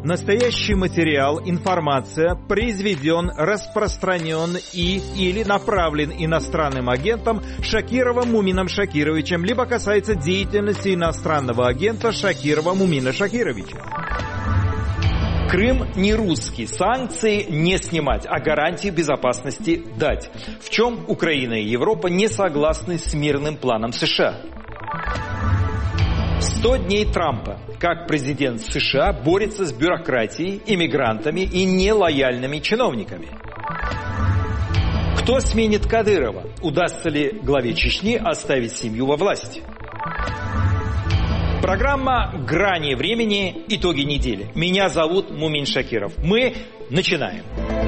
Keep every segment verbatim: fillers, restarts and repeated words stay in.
Настоящий материал, информация произведен, распространен и или направлен иностранным агентом Шакировым Мумином Шакировичем, либо касается деятельности иностранного агента Шакирова Мумина Шакировича. Крым не русский. Санкции не снимать, а гарантии безопасности дать. В чем Украина и Европа не согласны с мирным планом США? сто дней Трампа. Как президент США борется с бюрократией, иммигрантами и нелояльными чиновниками. Кто сменит Кадырова? Удастся ли главе Чечни оставить семью во власти? Программа «Грани времени. Итоги недели». Меня зовут Мумин Шакиров. Мы начинаем.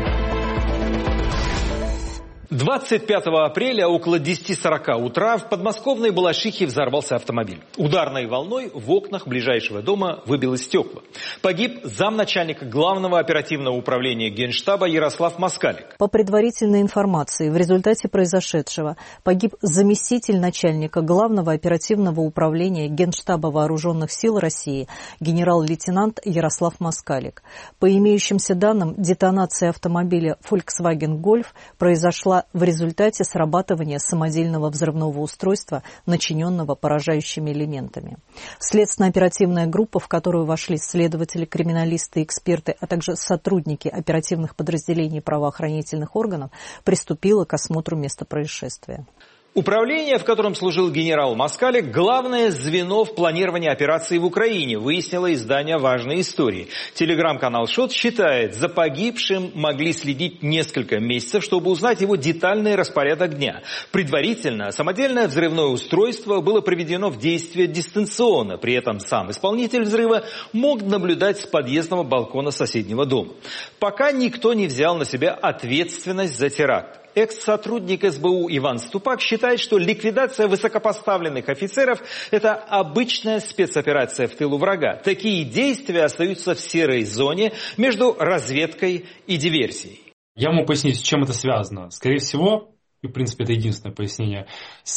двадцать пятого апреля около десяти сорока утра в подмосковной Балашихе взорвался автомобиль. Ударной волной в окнах ближайшего дома выбило стекла. Погиб замначальника Главного оперативного управления Генштаба Ярослав Москалик. По предварительной информации, в результате произошедшего погиб заместитель начальника Главного оперативного управления Генштаба Вооруженных сил России генерал-лейтенант Ярослав Москалик. По имеющимся данным, детонация автомобиля Volkswagen Golf произошла в результате срабатывания самодельного взрывного устройства, начиненного поражающими элементами. Следственно-оперативная группа, в которую вошли следователи, криминалисты, эксперты, а также сотрудники оперативных подразделений правоохранительных органов, приступила к осмотру места происшествия. Управление, в котором служил генерал Москалик, главное звено в планировании операции в Украине, выяснило издание «Важной истории». Телеграм-канал «Шот» считает, за погибшим могли следить несколько месяцев, чтобы узнать его детальный распорядок дня. Предварительно самодельное взрывное устройство было приведено в действие дистанционно. При этом сам исполнитель взрыва мог наблюдать с подъездного балкона соседнего дома. Пока никто не взял на себя ответственность за теракт. Экс-сотрудник эс бэ у Иван Ступак считает, что ликвидация высокопоставленных офицеров – это обычная спецоперация в тылу врага. Такие действия остаются в серой зоне между разведкой и диверсией. Я могу пояснить, с чем это связано. Скорее всего, и в принципе это единственное пояснение,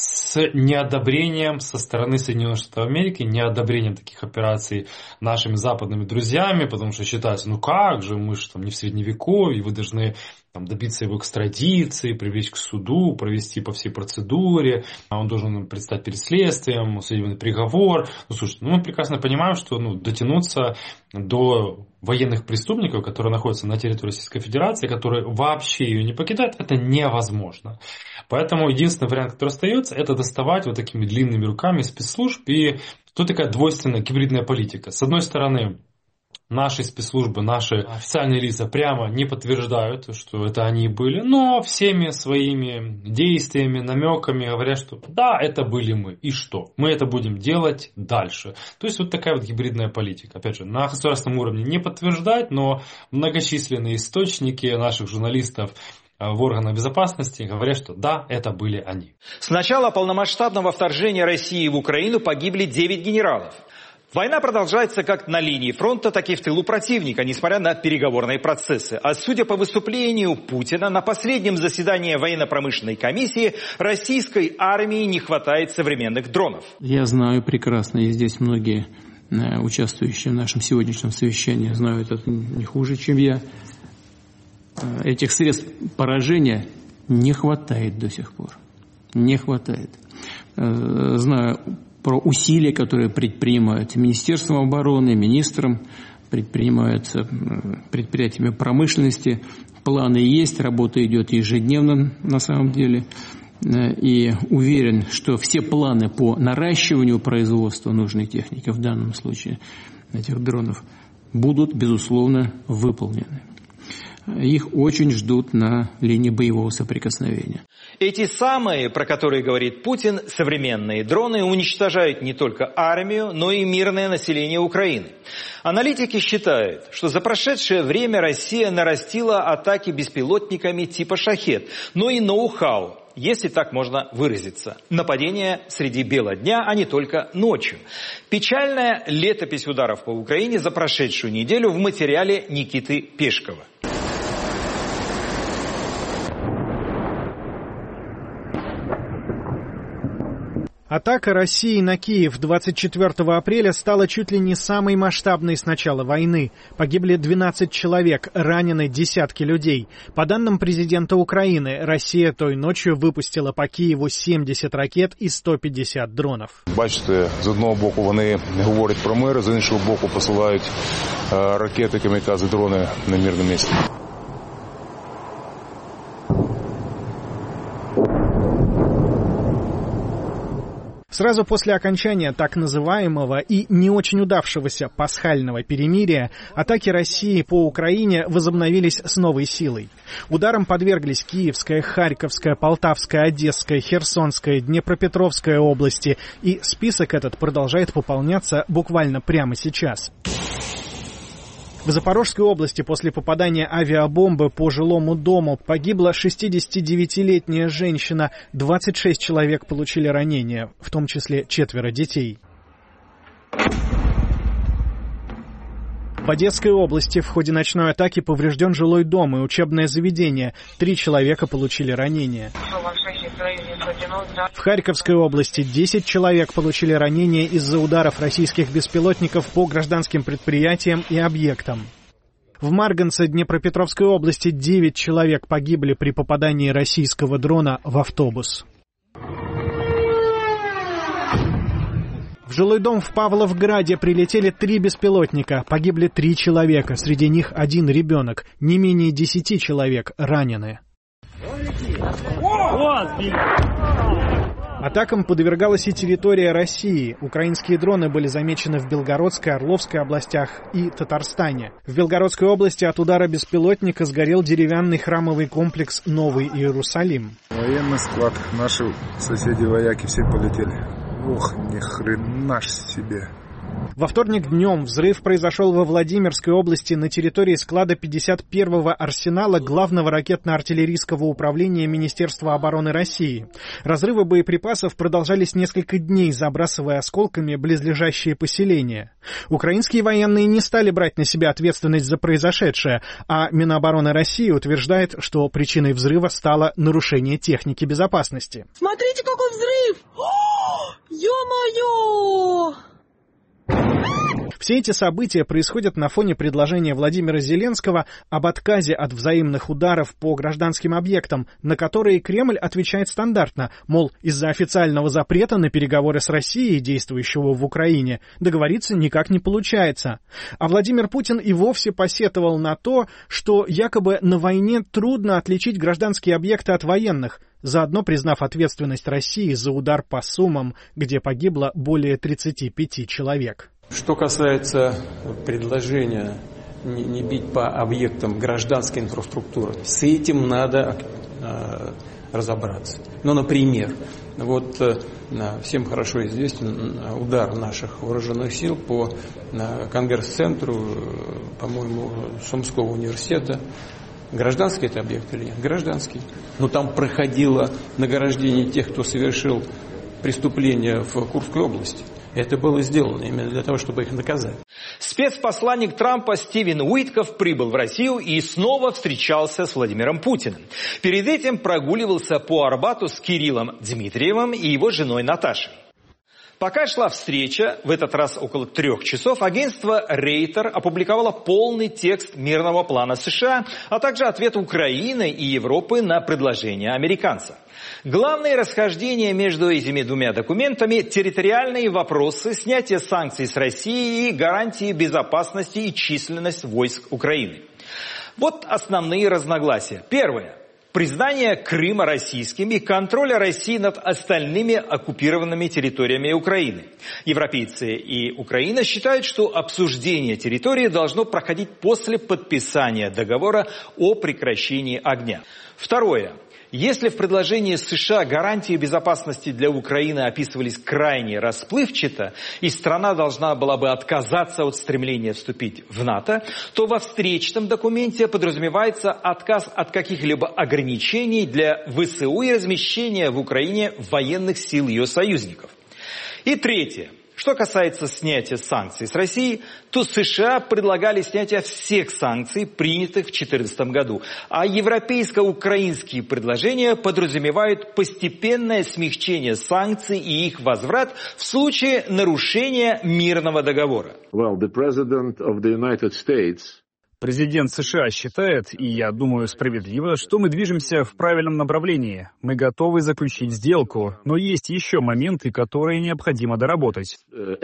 с неодобрением со стороны Соединенных Штатов Америки, неодобрением таких операций нашими западными друзьями, потому что считается, ну как же, мы же там не в средневековье, вы должны там добиться его экстрадиции, привлечь к суду, провести по всей процедуре, а он должен предстать перед следствием, судебный приговор. Ну, слушайте, ну, мы прекрасно понимаем, что ну, дотянуться до военных преступников, которые находятся на территории Российской Федерации, которые вообще ее не покидают, это невозможно. Поэтому единственный вариант, который остается, это доставать вот такими длинными руками спецслужб. И тут такая двойственная гибридная политика. С одной стороны, наши спецслужбы, наши официальные лица прямо не подтверждают, что это они были, но всеми своими действиями, намеками говорят, что да, это были мы. И что? Мы это будем делать дальше. То есть вот такая вот гибридная политика. Опять же, на государственном уровне не подтверждать, но многочисленные источники наших журналистов в органах безопасности говорят, что да, это были они. С начала полномасштабного вторжения России в Украину погибли девять генералов. Война продолжается как на линии фронта, так и в тылу противника, несмотря на переговорные процессы. А судя по выступлению Путина, на последнем заседании военно-промышленной комиссии российской армии не хватает современных дронов. Я знаю прекрасно, и здесь многие участвующие в нашем сегодняшнем совещании знают это не хуже, чем я. Этих средств поражения не хватает до сих пор. Не хватает. Знаю про усилия, которые предпринимаются Министерством обороны, министром, предпринимаются предприятиями промышленности. Планы есть, работа идет ежедневно на самом деле. И уверен, что все планы по наращиванию производства нужной техники, в данном случае этих дронов, будут, безусловно, выполнены. Их очень ждут на линии боевого соприкосновения. Эти самые, про которые говорит Путин, современные дроны уничтожают не только армию, но и мирное население Украины. Аналитики считают, что за прошедшее время Россия нарастила атаки беспилотниками типа «Шахед», но и ноу-хау, если так можно выразиться. Нападения среди бела дня, а не только ночью. Печальная летопись ударов по Украине за прошедшую неделю в материале Никиты Пешкова. Атака России на Киев двадцать четвёртого апреля стала чуть ли не самой масштабной с начала войны. Погибли двенадцать человек, ранены десятки людей. По данным президента Украины, Россия той ночью выпустила по Киеву семьдесят ракет и сто пятьдесят дронов. Бачите, з одного боку вони говорять про мир, з іншого боку посилають ракети, камікадзе, дрони на мирне місце. Сразу после окончания так называемого и не очень удавшегося пасхального перемирия атаки России по Украине возобновились с новой силой. Ударам подверглись Киевская, Харьковская, Полтавская, Одесская, Херсонская, Днепропетровская области, и список этот продолжает пополняться буквально прямо сейчас. В Запорожской области после попадания авиабомбы по жилому дому погибла шестидесятидевятилетняя женщина, двадцать шесть человек получили ранения, в том числе четверо детей. В Одесской области в ходе ночной атаки поврежден жилой дом и учебное заведение. Три человека получили ранения. В Харьковской области десять человек получили ранения из-за ударов российских беспилотников по гражданским предприятиям и объектам. В Марганце Днепропетровской области девять человек погибли при попадании российского дрона в автобус. В жилой дом в Павловграде прилетели три беспилотника. Погибли три человека, среди них один ребенок. Не менее десяти человек ранены. Атакам подвергалась и территория России. Украинские дроны были замечены в Белгородской, Орловской областях и Татарстане. В Белгородской области от удара беспилотника сгорел деревянный храмовый комплекс «Новый Иерусалим». Военный склад. Наши соседи-вояки все полетели. Ох, ни хрена ж себе. Во вторник днем взрыв произошел во Владимирской области на территории склада пятьдесят первого арсенала Главного ракетно-артиллерийского управления Министерства обороны России. Разрывы боеприпасов продолжались несколько дней, забрасывая осколками близлежащие поселения. Украинские военные не стали брать на себя ответственность за произошедшее, а Минобороны России утверждает, что причиной взрыва стало нарушение техники безопасности. Смотрите, какой взрыв! О, ё-моё! Все эти события происходят на фоне предложения Владимира Зеленского об отказе от взаимных ударов по гражданским объектам, на которые Кремль отвечает стандартно, мол, из-за официального запрета на переговоры с Россией, действующего в Украине, договориться никак не получается. А Владимир Путин и вовсе посетовал на то, что якобы на войне трудно отличить гражданские объекты от военных, заодно признав ответственность России за удар по Сумам, где погибло более тридцати пяти человек. Что касается предложения не, не бить по объектам гражданской инфраструктуры, с этим надо э, разобраться. Ну, например, вот э, всем хорошо известен удар наших вооруженных сил по э, Конгресс-центру, э, по-моему, Сумского университета. Гражданский это объект или нет? Гражданский. Но там проходило награждение тех, кто совершил преступление в Курской области. Это было сделано именно для того, чтобы их наказать. Спецпосланник Трампа Стивен Уитков прибыл в Россию и снова встречался с Владимиром Путиным. Перед этим прогуливался по Арбату с Кириллом Дмитриевым и его женой Наташей. Пока шла встреча, в этот раз около трех часов, агентство Рейтер опубликовало полный текст мирного плана США, а также ответ Украины и Европы на предложение американцев. Главные расхождения между этими двумя документами – территориальные вопросы, снятие санкций с России и гарантии безопасности и численность войск Украины. Вот основные разногласия. Первое. Признание Крыма российским и контроля России над остальными оккупированными территориями Украины. Европейцы и Украина считают, что обсуждение территории должно проходить после подписания договора о прекращении огня. Второе. Если в предложении США гарантии безопасности для Украины описывались крайне расплывчато, и страна должна была бы отказаться от стремления вступить в НАТО, то во встречном документе подразумевается отказ от каких-либо ограничений для ВСУ и размещения в Украине военных сил ее союзников. И третье. Что касается снятия санкций с России, то США предлагали снятие всех санкций, принятых в две тысячи четырнадцатом году, а европейско-украинские предложения подразумевают постепенное смягчение санкций и их возврат в случае нарушения мирного договора. Well, the President of the United States... Президент США считает, и я думаю справедливо, что мы движемся в правильном направлении. Мы готовы заключить сделку, но есть еще моменты, которые необходимо доработать. В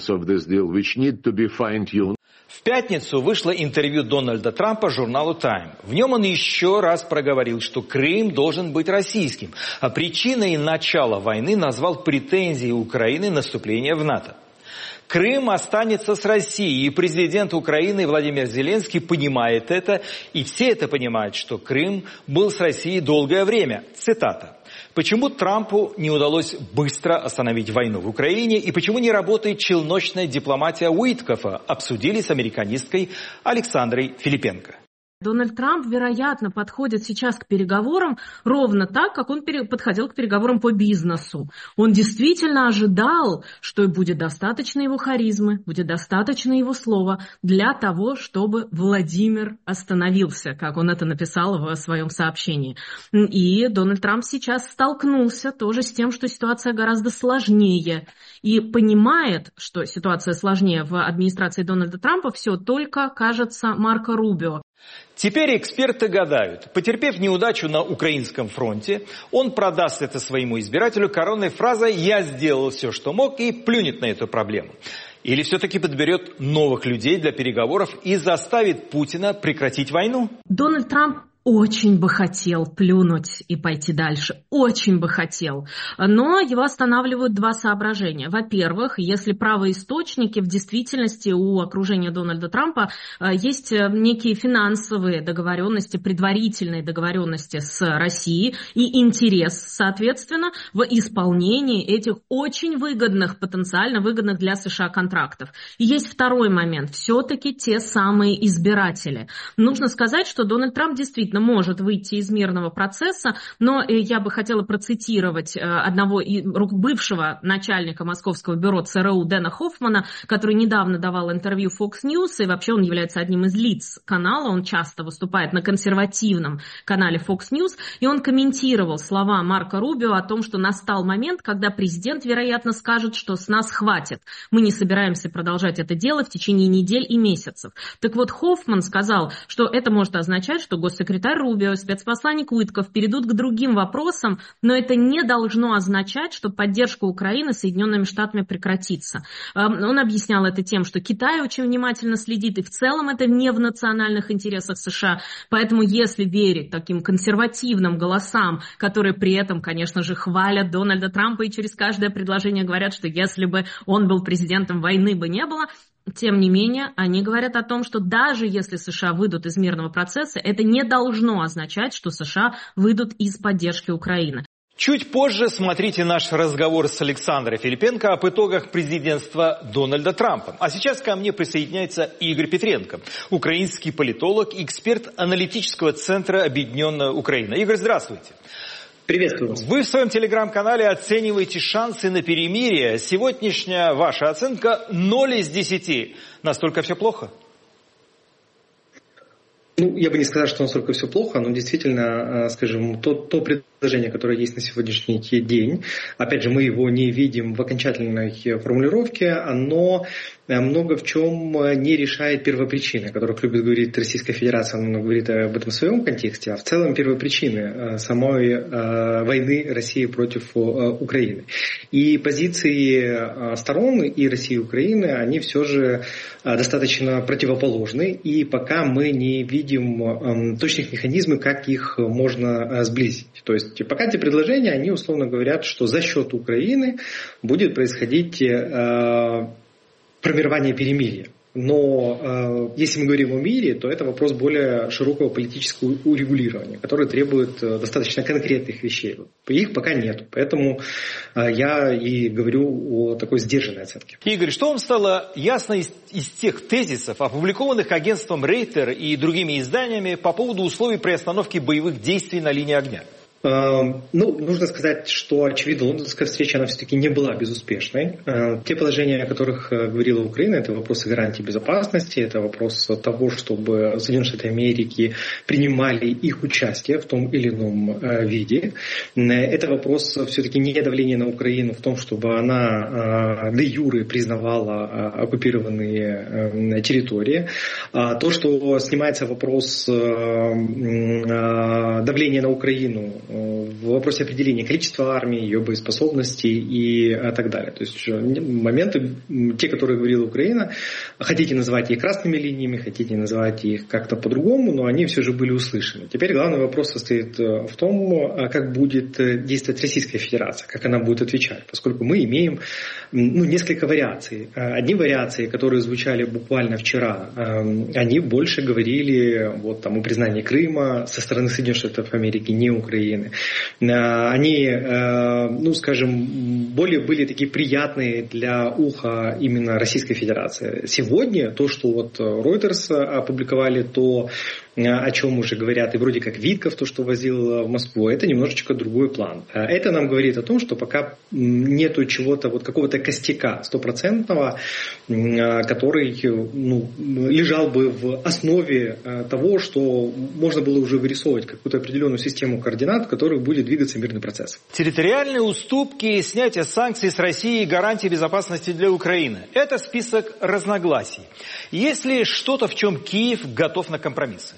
пятницу вышло интервью Дональда Трампа журналу Time. В нем он еще раз проговорил, что Крым должен быть российским, а причиной начала войны назвал претензии Украины на вступление в НАТО. Крым останется с Россией, и президент Украины Владимир Зеленский понимает это, и все это понимают, что Крым был с Россией долгое время. Цитата. Почему Трампу не удалось быстро остановить войну в Украине, и почему не работает челночная дипломатия Уиткофа, обсудили с американисткой Александрой Филипенко. Дональд Трамп, вероятно, подходит сейчас к переговорам ровно так, как он подходил к переговорам по бизнесу. Он действительно ожидал, что будет достаточно его харизмы, будет достаточно его слова для того, чтобы Владимир остановился, как он это написал в своем сообщении. И Дональд Трамп сейчас столкнулся тоже с тем, что ситуация гораздо сложнее. И понимает, что ситуация сложнее в администрации Дональда Трампа, все только, кажется, Марко Рубио. Теперь эксперты гадают, потерпев неудачу на украинском фронте, он продаст это своему избирателю коронной фразой «Я сделал все, что мог» и плюнет на эту проблему. Или все-таки подберет новых людей для переговоров и заставит Путина прекратить войну? Дональд Трамп очень бы хотел плюнуть и пойти дальше. Очень бы хотел. Но его останавливают два соображения. Во-первых, если правоисточники, в действительности у окружения Дональда Трампа есть некие финансовые договоренности, предварительные договоренности с Россией и интерес, соответственно, в исполнении этих очень выгодных, потенциально выгодных для США контрактов. И есть второй момент. Все-таки те самые избиратели. Нужно сказать, что Дональд Трамп действительно может выйти из мирного процесса, но я бы хотела процитировать одного бывшего начальника московского бюро ЦРУ Дэна Хоффмана, который недавно давал интервью Fox News, и вообще он является одним из лиц канала, он часто выступает на консервативном канале Fox News, и он комментировал слова Марко Рубио о том, что настал момент, когда президент, вероятно, скажет, что с нас хватит. Мы не собираемся продолжать это дело в течение недель и месяцев. Так вот, Хоффман сказал, что это может означать, что госсекретарь Рубио, спецпосланник Уитков перейдут к другим вопросам, но это не должно означать, что поддержка Украины Соединенными Штатами прекратится. Он объяснял это тем, что Китай очень внимательно следит, и в целом это не в национальных интересах США. Поэтому если верить таким консервативным голосам, которые при этом, конечно же, хвалят Дональда Трампа и через каждое предложение говорят, что если бы он был президентом, войны бы не было, тем не менее, они говорят о том, что даже если США выйдут из мирного процесса, это не должно означать, что США выйдут из поддержки Украины. Чуть позже смотрите наш разговор с Александрой Филипенко об итогах президентства Дональда Трампа. А сейчас ко мне присоединяется Игорь Петренко, украинский политолог и эксперт аналитического центра «Объединенная Украина». Игорь, здравствуйте. Приветствую вас. Вы в своем телеграм-канале оцениваете шансы на перемирие. Сегодняшняя ваша оценка ноль из десяти. Настолько все плохо? Ну, я бы не сказал, что настолько все плохо, но действительно, скажем, то, то предложение, которое есть на сегодняшний день, опять же, мы его не видим в окончательной формулировке, оно много в чем не решает первопричины, о которых любит говорить Российская Федерация, она говорит об этом в своем контексте, а в целом первопричины самой войны России против Украины. И позиции сторон и России и Украины, они все же достаточно противоположны, и пока мы не видим точных механизмов, как их можно сблизить. То есть пока эти предложения, они условно говорят, что за счет Украины будет происходить э, формирование перемирия. Но э, если мы говорим о мире, то это вопрос более широкого политического урегулирования, который требует э, достаточно конкретных вещей. Их пока нет. Поэтому э, я и говорю о такой сдержанной оценке. Игорь, что вам стало ясно из, из тех тезисов, опубликованных агентством Рейтер и другими изданиями по поводу условий приостановки боевых действий на линии огня? Ну, нужно сказать, что, очевидно, лондонская встреча, она все-таки не была безуспешной. Те положения, о которых говорила Украина, это вопросы гарантии безопасности, это вопрос того, чтобы Соединенные Штаты Америки принимали их участие в том или ином виде. Это вопрос все-таки не давления на Украину в том, чтобы она де юре признавала оккупированные территории. То, что снимается вопрос давления на Украину в вопросе определения количества армии, ее боеспособности и так далее. То есть моменты, те, которые говорила Украина, хотите называть их красными линиями, хотите называть их как-то по-другому, но они все же были услышаны. Теперь главный вопрос состоит в том, как будет действовать Российская Федерация, как она будет отвечать, поскольку мы имеем ну, несколько вариаций. Одни вариации, которые звучали буквально вчера, они больше говорили вот, там, о признании Крыма со стороны Соединенных Штатов Америки, не Украины. Они, ну, скажем, более были такие приятные для уха именно Российской Федерации. Сегодня то, что вот Reuters опубликовали, то, о чем уже говорят, и вроде как Витков, то, что возил в Москву, это немножечко другой план. Это нам говорит о том, что пока нету чего-то, вот какого-то костяка стопроцентного, который ну, лежал бы в основе того, что можно было уже вырисовывать какую-то определенную систему координат, в которой будет двигаться мирный процесс. Территориальные уступки, снятие санкций с России и гарантии безопасности для Украины – это список разногласий. Есть ли что-то, в чем Киев готов на компромиссы?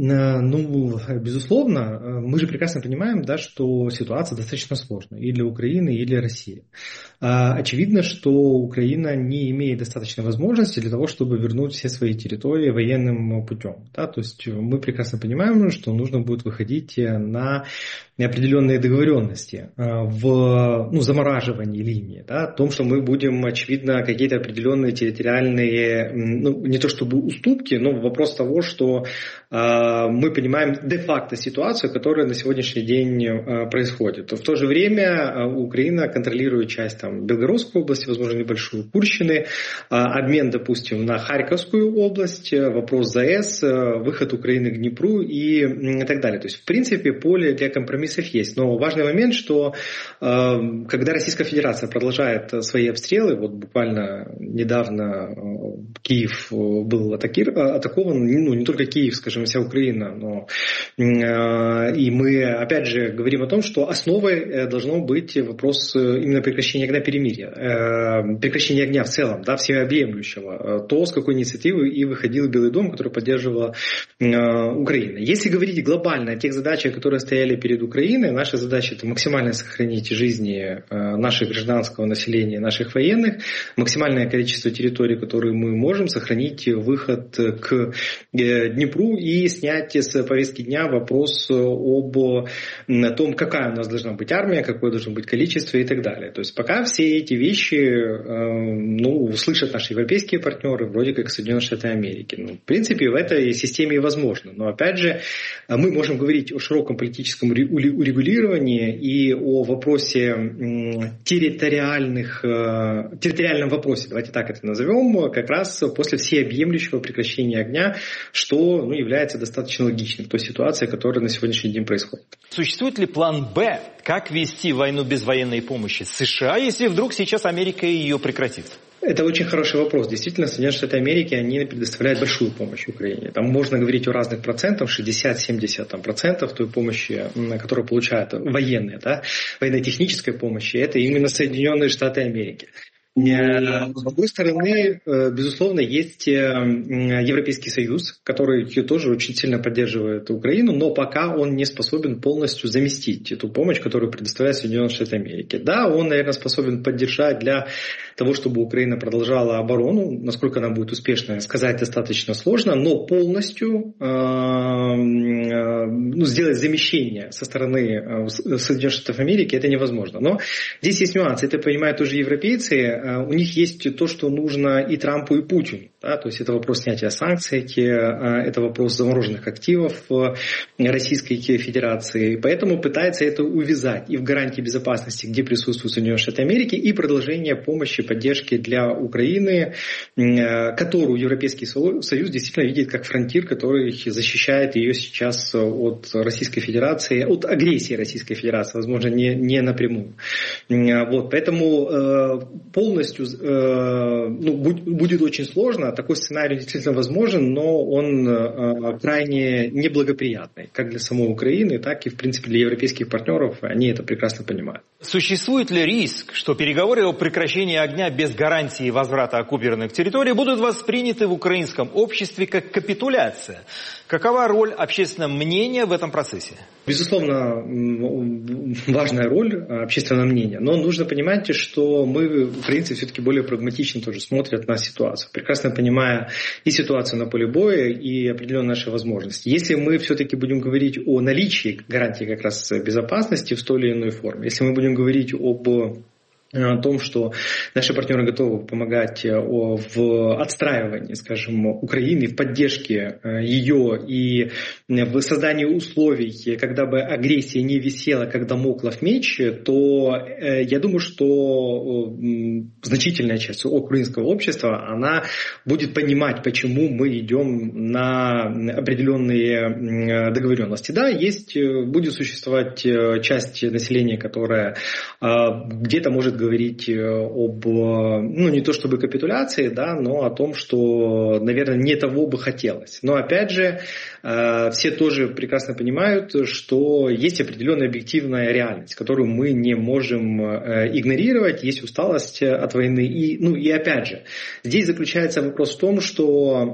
Ну, безусловно, мы же прекрасно понимаем, да, что ситуация достаточно сложная и для Украины, и для России. Очевидно, что Украина не имеет достаточной возможности для того, чтобы вернуть все свои территории военным путем. Да? То есть мы прекрасно понимаем, что нужно будет выходить на определенные договоренности в ну, замораживании линии, да? О том, что мы будем, очевидно, какие-то определенные территориальные, ну, не то чтобы уступки, но вопрос того, что мы понимаем де-факто ситуацию, которая на сегодняшний день происходит. В то же время Украина контролирует часть там, Белгородской области, возможно, небольшую Курщины, обмен, допустим, на Харьковскую область, вопрос ЗАЭС, выход Украины к Днепру и так далее. То есть, в принципе, поле для компромиссов есть. Но важный момент, что когда Российская Федерация продолжает свои обстрелы, вот буквально недавно Киев был атакован, ну, не только Киев, скажем, вся Украина, но и мы опять же говорим о том, что основой должно быть вопрос именно прекращения огня перемирия, прекращения огня в целом, да, всеобъемлющего, то, с какой инициативы и выходил Белый дом, который поддерживала Украина. Если говорить глобально о тех задачах, которые стояли перед Украиной, наша задача это максимально сохранить жизни нашего гражданского населения, наших военных, максимальное количество территорий, которые мы можем, сохранить выход к Днепру и снять с повестки дня вопрос об том, какая у нас должна быть армия, какое должно быть количество и так далее. То есть пока все эти вещи ну, слышат наши европейские партнеры, вроде как Соединенные Штаты Америки. Ну, в принципе, в этой системе и возможно. Но опять же, мы можем говорить о широком политическом урегулировании и о вопросе территориальных, территориальном вопросе, давайте так это назовем, как раз после всеобъемлющего прекращения огня, что ну, является достаточно логичным в той ситуации, которая на сегодняшний день происходит. Существует ли план «Б», как вести войну без военной помощи США, если вдруг сейчас Америка ее прекратит? Это очень хороший вопрос. Действительно, Соединенные Штаты Америки, они предоставляют большую помощь Украине. Там можно говорить о разных процентах, шестьдесят-семьдесят процентов той помощи, которую получают военные, да, военно-технической помощи, это именно Соединенные Штаты Америки. С другой стороны, безусловно, есть Европейский Союз, который тоже очень сильно поддерживает Украину, но пока он не способен полностью заместить эту помощь, которую предоставляет Соединенные Штаты Америки. Да, он, наверное, способен поддержать для того, чтобы Украина продолжала оборону, насколько она будет успешной, сказать достаточно сложно, но полностью э, ну, сделать замещение со стороны Соединенных Штатов Америки это невозможно. Но здесь есть нюансы, это понимают тоже европейцы. У них есть то, что нужно и Трампу, и Путину. Да, то есть это вопрос снятия санкций, это вопрос замороженных активов Российской Федерации. Поэтому пытается это увязать и в гарантии безопасности, где присутствуют Соединенные Штаты Америки, и продолжение помощи, поддержки для Украины, которую Европейский Союз действительно видит как фронтир, который защищает ее сейчас от Российской Федерации, от агрессии Российской Федерации, возможно, не, не напрямую. Вот, поэтому полностью ну, будет очень сложно. Такой сценарий действительно возможен, но он э, крайне неблагоприятный, как для самой Украины, так и, в принципе, для европейских партнеров. Они это прекрасно понимают. Существует ли риск, что переговоры о прекращении огня без гарантии возврата оккупированных территорий будут восприняты в украинском обществе как капитуляция? Какова роль общественного мнения в этом процессе? Безусловно, важная роль общественного мнения, но нужно понимать, что мы, украинцы, все-таки более прагматично тоже смотрят на ситуацию, прекрасно понимая и ситуацию на поле боя, и определенные наши возможности. Если мы все-таки будем говорить о наличии гарантии как раз безопасности в той или иной форме, если мы будем говорить об о том, что наши партнеры готовы помогать в отстраивании, скажем, Украины, в поддержке ее и в создании условий, когда бы агрессия не висела, как дамоклов меч, то я думаю, что значительная часть украинского общества, она будет понимать, почему мы идем на определенные договоренности. Да, есть, будет существовать часть населения, которая где-то может говорить об, ну, не то чтобы капитуляции, да, но о том, что, наверное, не того бы хотелось. Но, опять же, все тоже прекрасно понимают, что есть определенная объективная реальность, которую мы не можем игнорировать, есть усталость от войны. И, ну, и опять же, здесь заключается вопрос в том, что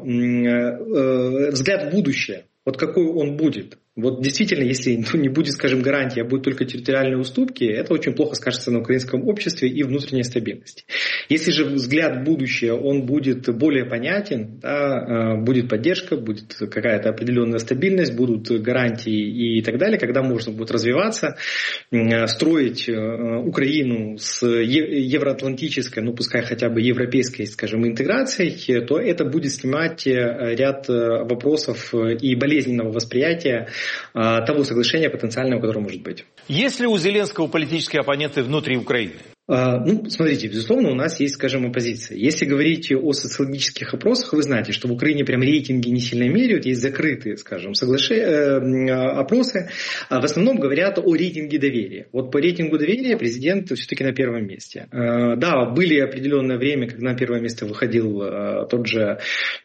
взгляд в будущее, вот какой он будет. Вот действительно, если ну, не будет, скажем, гарантии, а будут только территориальные уступки, это очень плохо скажется на украинском обществе и внутренней стабильности. Если же взгляд в будущее, он будет более понятен, да, будет поддержка, будет какая-то определенная стабильность, будут гарантии и так далее, когда можно будет развиваться, строить Украину с евроатлантической, ну пускай хотя бы европейской, скажем, интеграцией, то это будет снимать ряд вопросов и болезненного восприятия того соглашения потенциального, которое может быть. Есть ли у Зеленского политические оппоненты внутри Украины? Ну, смотрите, безусловно, у нас есть, скажем, оппозиция. Если говорить о социологических опросах, вы знаете, что в Украине прям рейтинги не сильно меряют, есть закрытые, скажем, соглашения, опросы. В основном говорят о рейтинге доверия. Вот по рейтингу доверия президент все-таки на первом месте. Да, были определенное время, когда на первое место выходил тот же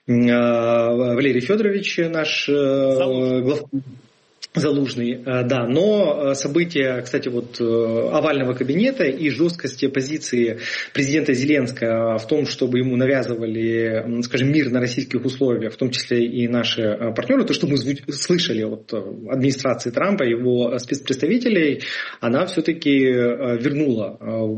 Валерий Федорович, наш глава. Залужный, да, но события, кстати, вот овального кабинета и жесткости позиции президента Зеленского в том, чтобы ему навязывали, скажем, мир на российских условиях, в том числе и наши партнеры, то, что мы слышали от администрации Трампа, его спецпредставителей, она все-таки вернула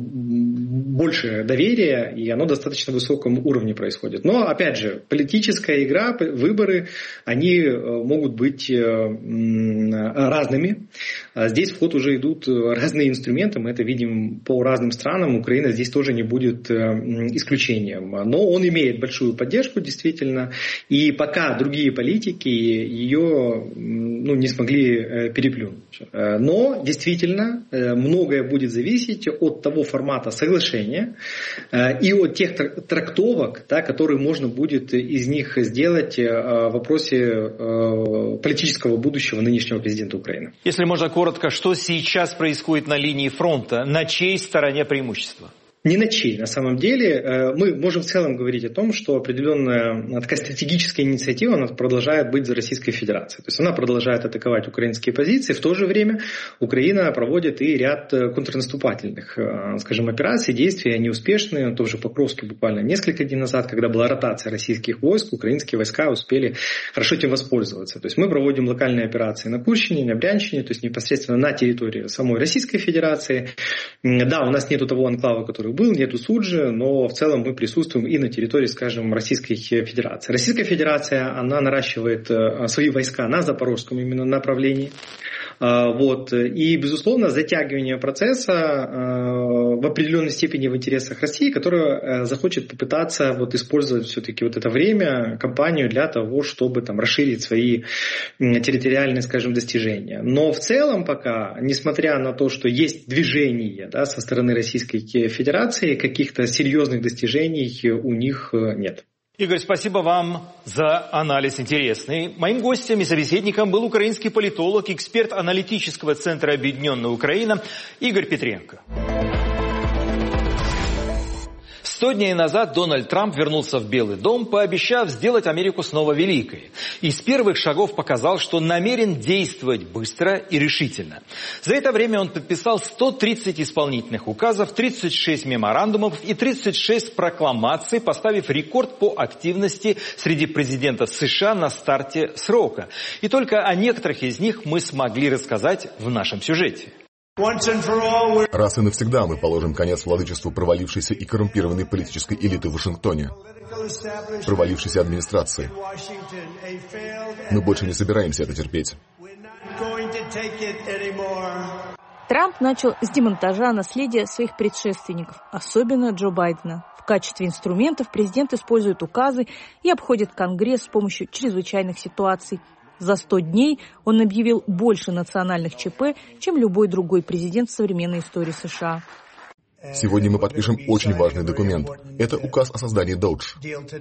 больше доверия, и оно достаточно высоком уровне происходит. Но, опять же, политическая игра, выборы, они могут быть разными. Здесь в ход уже идут разные инструменты, мы это видим по разным странам, Украина здесь тоже не будет исключением. Но он имеет большую поддержку, действительно, и пока другие политики ее ну, не смогли переплюнуть. Но действительно многое будет зависеть от того формата соглашения и от тех трактовок, да, которые можно будет из них сделать в вопросе политического будущего нынешнего президента Украины. Если можно коротко, что сейчас происходит на линии фронта, на чьей стороне преимущество? Не на чьей, на самом деле. Мы можем в целом говорить о том, что определенная такая стратегическая инициатива она продолжает быть за Российской Федерацией. То есть она продолжает атаковать украинские позиции. В то же время Украина проводит и ряд контрнаступательных, скажем, операций, действий. Они успешные. Тоже в Покровске буквально несколько дней назад, когда была ротация российских войск, украинские войска успели хорошо этим воспользоваться. То есть мы проводим локальные операции на Курщине, на Брянщине, то есть непосредственно на территории самой Российской Федерации. Да, у нас нету того анклава, который был, нету Суджи, но в целом мы присутствуем и на территории, скажем, Российской Федерации. Российская Федерация, она наращивает свои войска на запорожском именно направлении. Вот. И, безусловно, затягивание процесса в определенной степени в интересах России, которая захочет попытаться вот использовать все-таки вот это время, кампанию для того, чтобы там расширить свои территориальные, скажем, достижения. Но в целом пока, несмотря на то, что есть движение, да, со стороны Российской Федерации, каких-то серьезных достижений у них нет. Игорь, спасибо вам за анализ интересный. Моим гостем и собеседником был украинский политолог, эксперт аналитического центра «Объединенная Украина» Игорь Петренко. Сто дней назад Дональд Трамп вернулся в Белый дом, пообещав сделать Америку снова великой. И с первых шагов показал, что намерен действовать быстро и решительно. За это время он подписал сто тридцать исполнительных указов, тридцать шесть меморандумов и тридцать шесть прокламаций, поставив рекорд по активности среди президентов США на старте срока. И только о некоторых из них мы смогли рассказать в нашем сюжете. Раз и навсегда мы положим конец владычеству провалившейся и коррумпированной политической элиты в Вашингтоне, провалившейся администрации. Мы больше не собираемся это терпеть. Трамп начал с демонтажа наследия своих предшественников, особенно Джо Байдена. В качестве инструментов президент использует указы и обходит Конгресс с помощью чрезвычайных ситуаций. За сто дней он объявил больше национальных ЧП, чем любой другой президент в современной истории США. Сегодня мы подпишем очень важный документ. Это указ о создании Додж.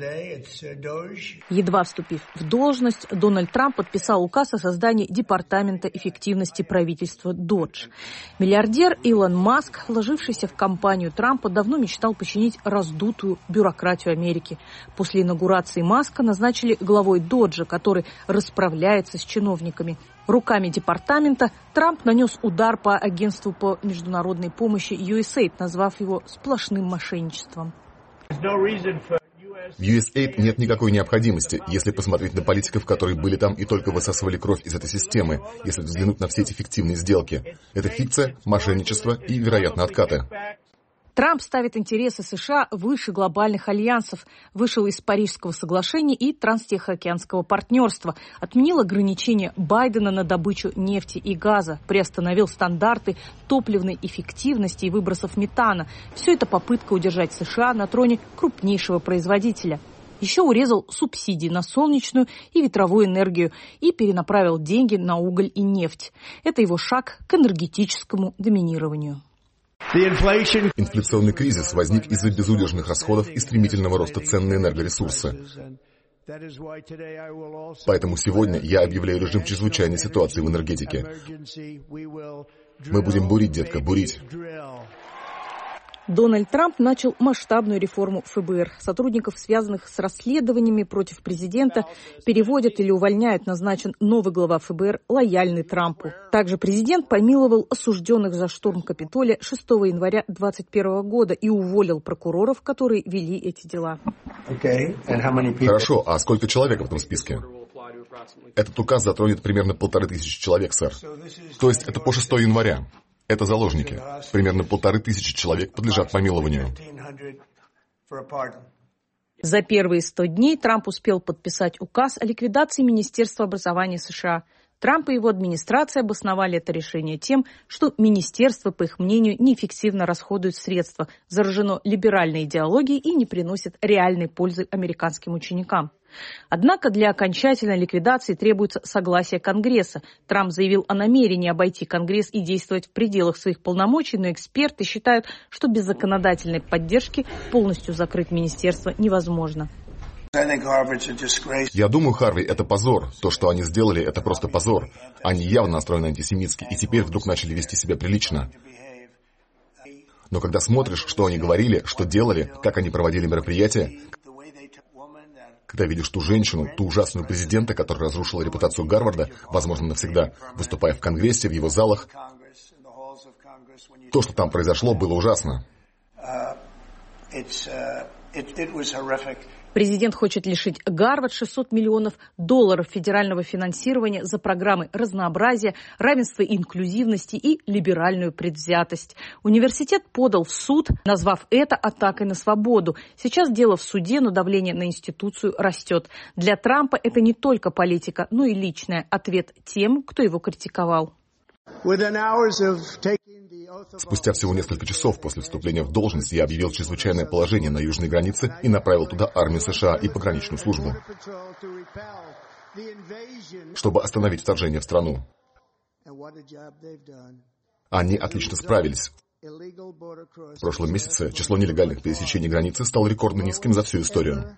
Едва вступив в должность, Дональд Трамп подписал указ о создании Департамента эффективности правительства Додж. Миллиардер Илон Маск, вложившийся в кампанию Трампа, давно мечтал починить раздутую бюрократию Америки. После инаугурации Маска назначили главой Доджа, который расправляется с чиновниками. Руками департамента Трамп нанес удар по агентству по международной помощи ю эс эй ай ди, назвав его сплошным мошенничеством. В ю эс эй ай ди нет никакой необходимости, если посмотреть на политиков, которые были там и только высасывали кровь из этой системы, если взглянуть на все эти фиктивные сделки. Это фикция, мошенничество и, вероятно, откаты. Трамп ставит интересы США выше глобальных альянсов, вышел из Парижского соглашения и Транстихоокеанского партнерства, отменил ограничения Байдена на добычу нефти и газа, приостановил стандарты топливной эффективности и выбросов метана. Все это попытка удержать США на троне крупнейшего производителя. Еще урезал субсидии на солнечную и ветровую энергию и перенаправил деньги на уголь и нефть. Это его шаг к энергетическому доминированию. Инфляционный кризис возник из-за безудержных расходов и стремительного роста цен на энергоресурсы. Поэтому сегодня я объявляю режим чрезвычайной ситуации в энергетике. Мы будем бурить, детка, бурить. Дональд Трамп начал масштабную реформу эф бэ эр. Сотрудников, связанных с расследованиями против президента, переводят или увольняют. Назначен новый глава эф бэ эр, лояльный Трампу. Также президент помиловал осужденных за штурм Капитолия шестого января две тысячи двадцать первого года и уволил прокуроров, которые вели эти дела. Хорошо, а сколько человек в этом списке? Этот указ затронет примерно полторы тысячи человек, сэр. То есть это по шестого января. Это заложники. Примерно полторы тысячи человек подлежат помилованию. За первые сто дней Трамп успел подписать указ о ликвидации Министерства образования США. Трамп и его администрация обосновали это решение тем, что министерство, по их мнению, неэффективно расходует средства, заражено либеральной идеологией и не приносит реальной пользы американским ученикам. Однако для окончательной ликвидации требуется согласие Конгресса. Трамп заявил о намерении обойти Конгресс и действовать в пределах своих полномочий, но эксперты считают, что без законодательной поддержки полностью закрыть министерство невозможно. Я думаю, Харви, это позор. То, что они сделали, это просто позор. Они явно настроены антисемитски и теперь вдруг начали вести себя прилично. Но когда смотришь, что они говорили, что делали, как они проводили мероприятия, когда видишь ту женщину, ту ужасную президента, которая разрушила репутацию Гарварда, возможно, навсегда, выступая в Конгрессе, в его залах, то, что там произошло, было ужасно. Президент хочет лишить Гарвард шестьсот миллионов долларов федерального финансирования за программы разнообразия, равенства и инклюзивности и либеральную предвзятость. Университет подал в суд, назвав это атакой на свободу. Сейчас дело в суде, но давление на институцию растет. Для Трампа это не только политика, но и личное. Ответ тем, кто его критиковал. Спустя всего несколько часов после вступления в должность я объявил чрезвычайное положение на южной границе и направил туда армию США и пограничную службу, чтобы остановить вторжение в страну. Они отлично справились. В прошлом месяце число нелегальных пересечений границы стало рекордно низким за всю историю.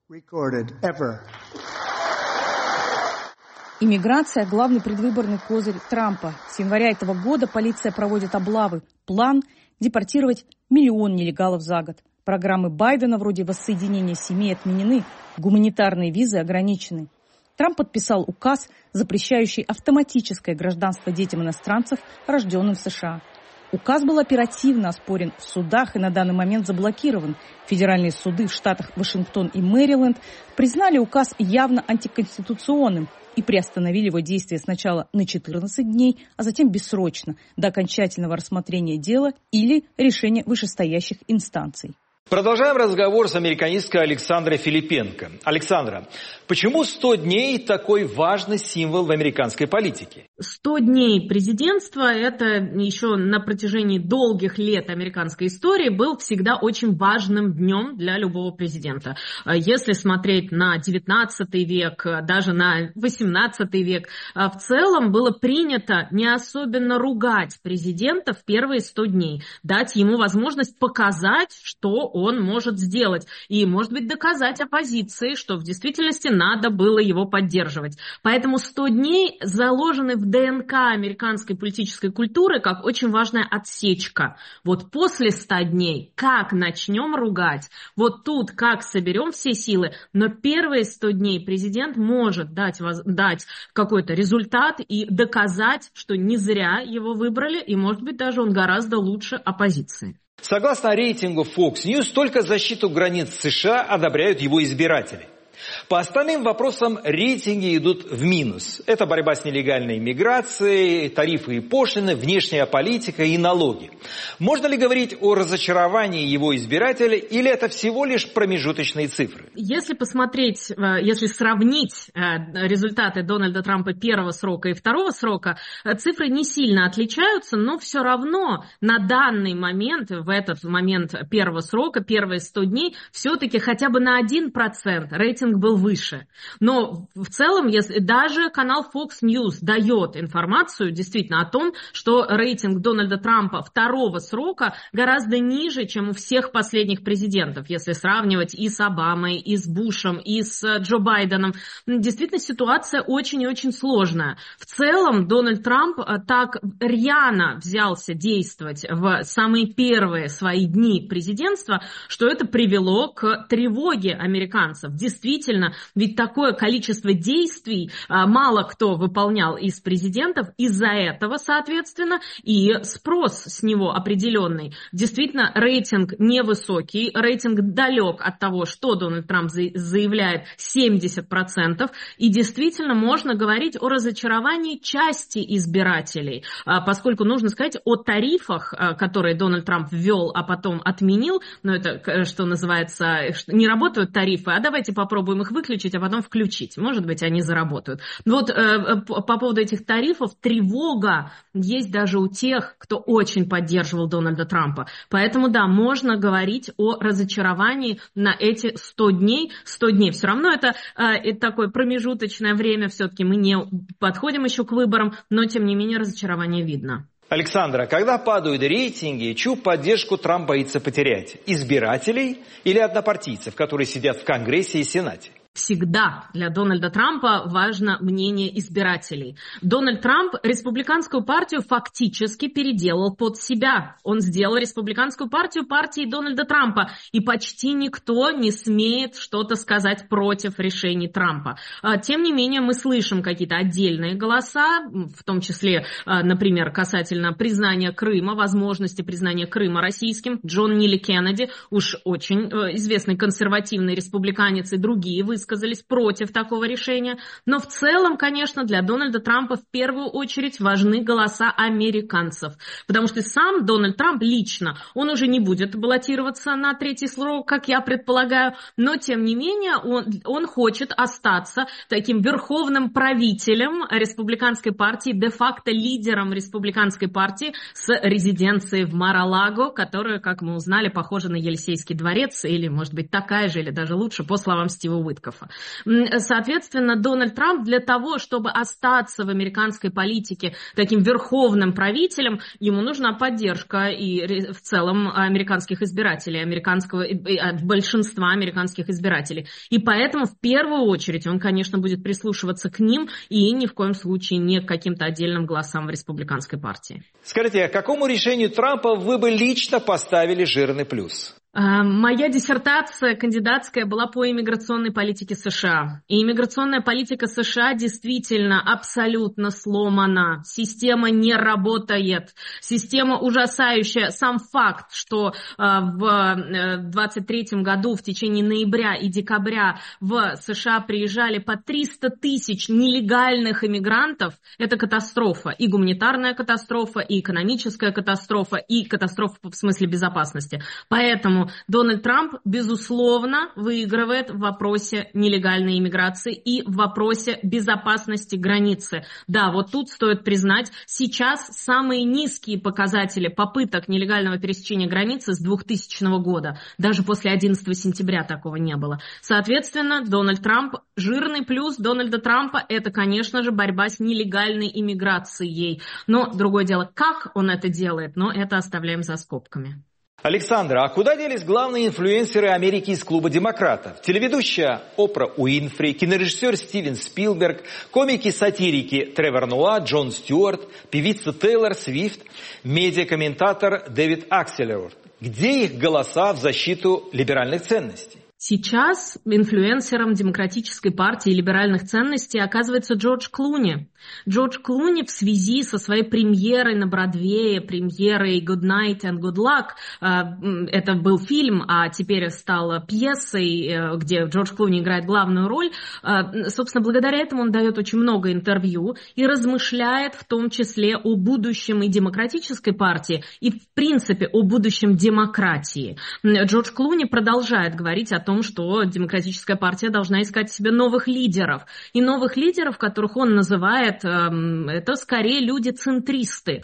Иммиграция – главный предвыборный козырь Трампа. С января этого года полиция проводит облавы. План – депортировать миллион нелегалов за год. Программы Байдена вроде воссоединения семей отменены, гуманитарные визы ограничены. Трамп подписал указ, запрещающий автоматическое гражданство детям иностранцев, рожденным в США. Указ был оперативно оспорен в судах и на данный момент заблокирован. Федеральные суды в штатах Вашингтон и Мэриленд признали указ явно антиконституционным и приостановили его действие сначала на четырнадцать дней, а затем бессрочно, до окончательного рассмотрения дела или решения вышестоящих инстанций. Продолжаем разговор с американисткой Александрой Филипенко. Александра, почему сто дней такой важный символ в американской политике? сто дней президентства – это еще на протяжении долгих лет американской истории был всегда очень важным днем для любого президента. Если смотреть на девятнадцатый век, даже на восемнадцатый век, в целом было принято не особенно ругать президента в первые сто дней, дать ему возможность показать, что он может сделать, и, может быть, доказать оппозиции, что в действительности надо было его поддерживать. Поэтому сто дней заложены в ДНК американской политической культуры как очень важная отсечка. Вот после ста дней как начнем ругать, вот тут как соберем все силы, но первые сто дней президент может дать, дать какой-то результат и доказать, что не зря его выбрали, и, может быть, даже он гораздо лучше оппозиции. Согласно рейтингу Fox News, только защиту границ США одобряют его избиратели. По остальным вопросам рейтинги идут в минус. Это борьба с нелегальной миграцией, тарифы и пошлины, внешняя политика и налоги. Можно ли говорить о разочаровании его избирателей, или это всего лишь промежуточные цифры? Если посмотреть, если сравнить результаты Дональда Трампа первого срока и второго срока, цифры не сильно отличаются, но все равно на данный момент, в этот момент первого срока, первые сто дней, все-таки хотя бы на один процент рейтинг был выше. Но в целом, если даже канал Fox News дает информацию действительно о том, что рейтинг Дональда Трампа второго срока гораздо ниже, чем у всех последних президентов, если сравнивать и с Обамой, и с Бушем, и с Джо Байденом. Действительно, ситуация очень и очень сложная. В целом, Дональд Трамп так рьяно взялся действовать в самые первые свои дни президентства, что это привело к тревоге американцев. Действительно, ведь такое количество действий а, мало кто выполнял из президентов, из-за этого, соответственно, и спрос с него определенный. Действительно, рейтинг невысокий, рейтинг далек от того, что Дональд Трамп заявляет, семьдесят процентов, и действительно можно говорить о разочаровании части избирателей, а, поскольку нужно сказать о тарифах, а, которые Дональд Трамп ввел, а потом отменил, но это, что называется, не работают тарифы, а давайте попробуем их выключить, а потом включить. Может быть, они заработают. Вот э, по поводу этих тарифов тревога есть даже у тех, кто очень поддерживал Дональда Трампа. Поэтому, да, можно говорить о разочаровании на эти сто дней. сто дней все равно это, э, это такое промежуточное время. Все-таки мы не подходим еще к выборам, но, тем не менее, разочарование видно. Александра, когда падают рейтинги, чью поддержку Трамп боится потерять? Избирателей или однопартийцев, которые сидят в Конгрессе и Сенате? Всегда для Дональда Трампа важно мнение избирателей. Дональд Трамп республиканскую партию фактически переделал под себя. Он сделал республиканскую партию партией Дональда Трампа, и почти никто не смеет что-то сказать против решений Трампа. Тем не менее, мы слышим какие-то отдельные голоса, в том числе, например, касательно признания Крыма, возможности признания Крыма российским. Джон Нили Кеннеди, уж очень известный консервативный республиканец, и другие высказали высказались против такого решения. Но в целом, конечно, для Дональда Трампа в первую очередь важны голоса американцев. Потому что сам Дональд Трамп лично, он уже не будет баллотироваться на третий срок, как я предполагаю, но тем не менее он, он хочет остаться таким верховным правителем республиканской партии, де-факто лидером республиканской партии с резиденцией в Мар-а-Лаго, которая, как мы узнали, похожа на Елисейский дворец, или, может быть, такая же, или даже лучше, по словам Стива Уиткоффа. Соответственно, Дональд Трамп для того, чтобы остаться в американской политике таким верховным правителем, ему нужна поддержка и в целом американских избирателей, американского, большинства американских избирателей. И поэтому в первую очередь он, конечно, будет прислушиваться к ним и ни в коем случае не к каким-то отдельным голосам в республиканской партии. Скажите, а какому решению Трампа вы бы лично поставили жирный плюс? Моя диссертация кандидатская была по иммиграционной политике США. И иммиграционная политика США действительно абсолютно сломана. Система не работает. Система ужасающая. Сам факт, что в двадцать третьем году в течение ноября и декабря в США приезжали по триста тысяч нелегальных иммигрантов, это катастрофа. И гуманитарная катастрофа, и экономическая катастрофа, и катастрофа в смысле безопасности. Поэтому Дональд Трамп, безусловно, выигрывает в вопросе нелегальной иммиграции и в вопросе безопасности границы. Да, вот тут стоит признать, сейчас самые низкие показатели попыток нелегального пересечения границы с двухтысячного года. Даже после одиннадцатого сентября такого не было. Соответственно, Дональд Трамп, жирный плюс Дональда Трампа, это, конечно же, борьба с нелегальной иммиграцией. Но другое дело, как он это делает, но это оставляем за скобками. Александра, а куда делись главные инфлюенсеры Америки из клуба демократов? Телеведущая Опра Уинфри, кинорежиссер Стивен Спилберг, комики-сатирики Тревор Ноа, Джон Стюарт, певица Тейлор Свифт, медиакомментатор Дэвид Акселерот. Где их голоса в защиту либеральных ценностей? Сейчас инфлюенсером демократической партии и либеральных ценностей оказывается Джордж Клуни. Джордж Клуни в связи со своей премьерой на Бродвее, премьерой Good Night and Good Luck, это был фильм, а теперь стала пьесой, где Джордж Клуни играет главную роль, собственно, благодаря этому он дает очень много интервью и размышляет в том числе о будущем и демократической партии, и в принципе о будущем демократии. Джордж Клуни продолжает говорить о том, том, что демократическая партия должна искать себе новых лидеров. И новых лидеров, которых он называет, это скорее люди-центристы.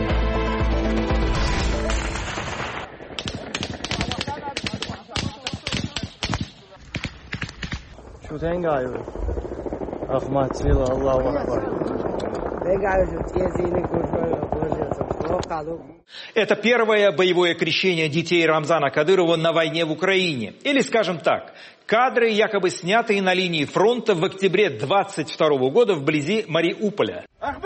Это первое боевое крещение детей Рамзана Кадырова на войне в Украине. Или, скажем так, кадры, якобы снятые на линии фронта в октябре двадцать второго года вблизи Мариуполя.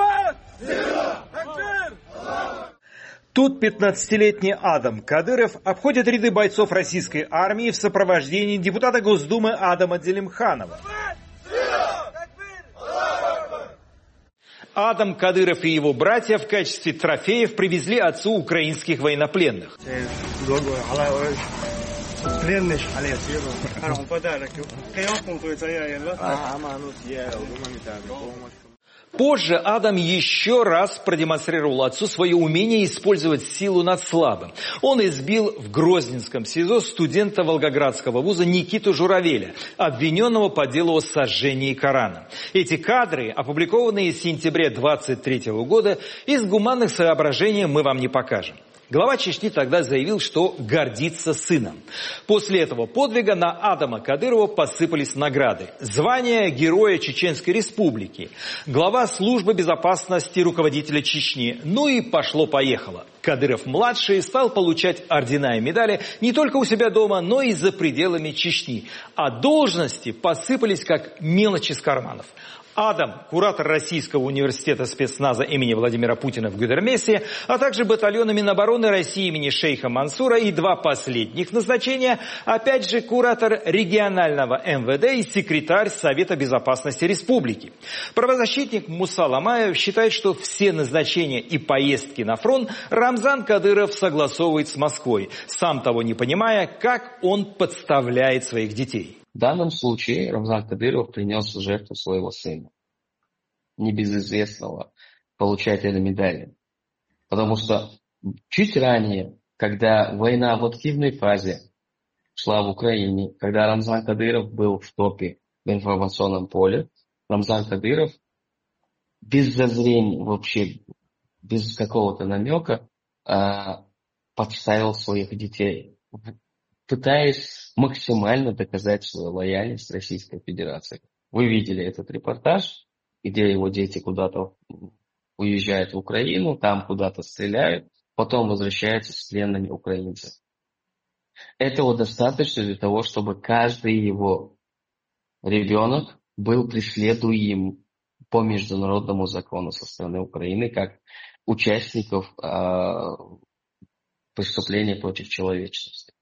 Тут пятнадцатилетний Адам Кадыров обходит ряды бойцов российской армии в сопровождении депутата Госдумы Адама Делимханова. Адам Кадыров и его братья в качестве трофеев привезли отцу украинских военнопленных. Позже Адам еще раз продемонстрировал отцу свое умение использовать силу над слабым. Он избил в Грозненском СИЗО студента Волгоградского вуза Никиту Журавеля, обвиненного по делу о сожжении Корана. Эти кадры, опубликованные в сентябре двадцать третьего года, из гуманных соображений мы вам не покажем. Глава Чечни тогда заявил, что гордится сыном. После этого подвига на Адама Кадырова посыпались награды. Звание Героя Чеченской Республики, глава службы безопасности руководителя Чечни. Ну и пошло-поехало. Кадыров-младший стал получать ордена и медали не только у себя дома, но и за пределами Чечни. А должности посыпались как мелочи с карманов. Адам, куратор Российского университета спецназа имени Владимира Путина в Гудермесе, а также батальона Минобороны России имени шейха Мансура, и два последних назначения, опять же, куратор регионального эм вэ дэ и секретарь Совета безопасности республики. Правозащитник Муса Ламаев считает, что все назначения и поездки на фронт Рамзан Кадыров согласовывает с Москвой, сам того не понимая, как он подставляет своих детей. В данном случае Рамзан Кадыров принес в жертву своего сына, небезызвестного получателя медали. Потому что чуть ранее, когда война в активной фазе шла в Украине, когда Рамзан Кадыров был в топе в информационном поле, Рамзан Кадыров без зазрения, вообще без какого-то намека э, подставил своих детей, пытаясь максимально доказать свою лояльность Российской Федерации. Вы видели этот репортаж, где его дети куда-то уезжают в Украину, там куда-то стреляют, потом возвращаются с пленными украинцами. Этого достаточно для того, чтобы каждый его ребенок был преследуем по международному закону со стороны Украины как участников э, преступления против человечности.